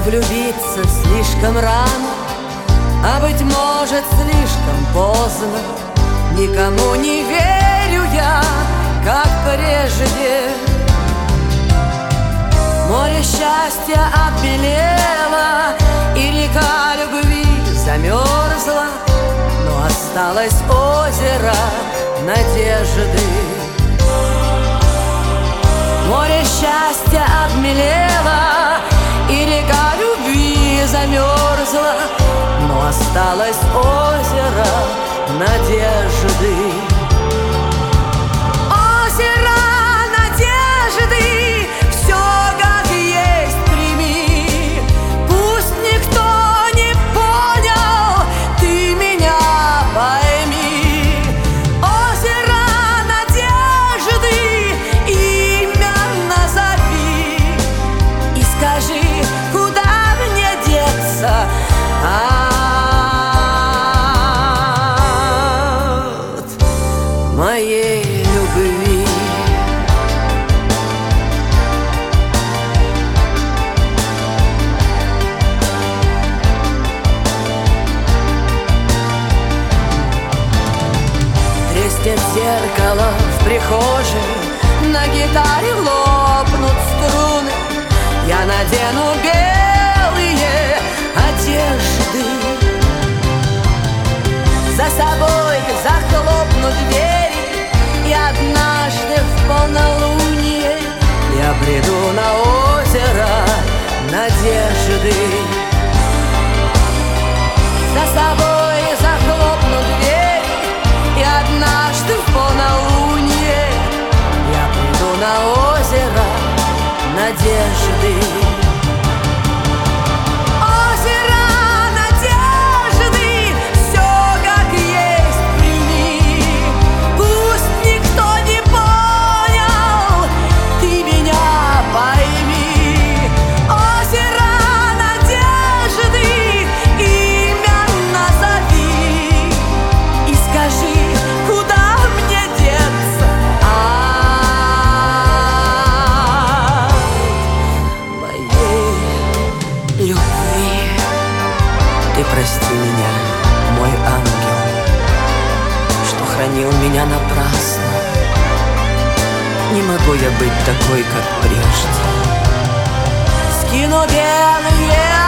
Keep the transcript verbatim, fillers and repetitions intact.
влюбиться слишком рано, а быть может слишком поздно. Никому не верю я, как прежде. Море счастья обмелело, и река любви замерзла, но осталось озеро надежды. Море счастья обмелело, и река любви замерзла, но осталось озеро надежды. Озеро надежды, все как есть прими. Пусть никто не понял, ты меня пойми. Озеро надежды, имя назови и скажи, куда мне деться от моей любви. Треснет зеркало в прихожей, на гитаре лопнут струны. Я надену белые одежды, за собой захлопну двери, и однажды в полнолуние я приду на озеро надежды. За собой захлопну двери, и однажды в полнолуние я приду на озеро надежды. Ты прости меня, мой ангел, что хранил меня напрасно. Не могу я быть такой, как прежде. Скину белые